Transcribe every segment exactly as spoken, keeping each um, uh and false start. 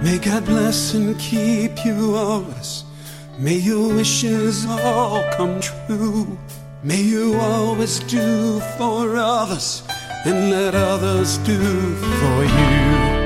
May God bless and keep you always. May your wishes all come true. May you always do for others and let others do for you.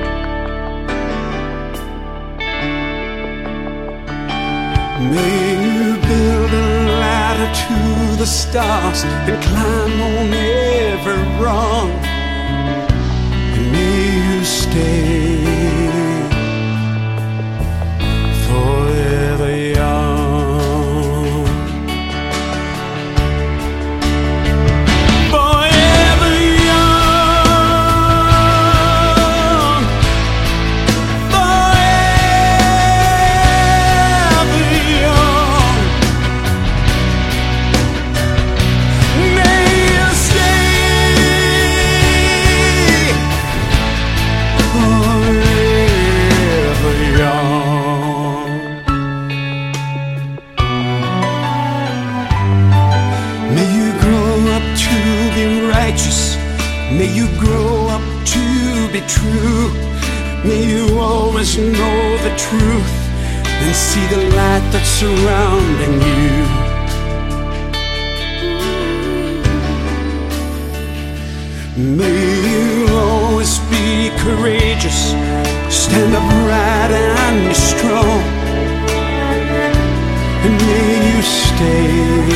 May you build a ladder to the stars and climb on every rung. And may you stay forever young. Forever young. Forever young. May you stay forever young. May you grow up to be righteous. May you grow up to be true. May you always know the truth and see the light that's surrounding you. May you always be courageous, stand upright and be strong. And may you stay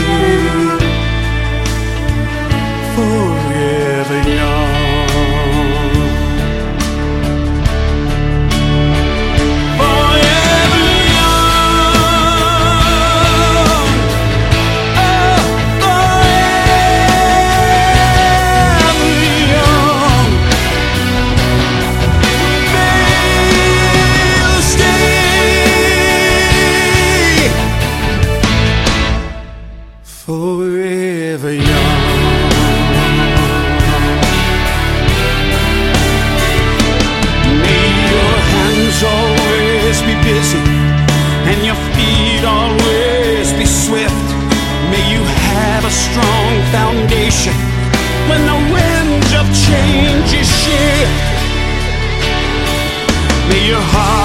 forever young. Forever young. Oh, forever young. May you stay forever young. Always be busy and your feet always be swift. May you have a strong foundation when the winds of change shift. May your heart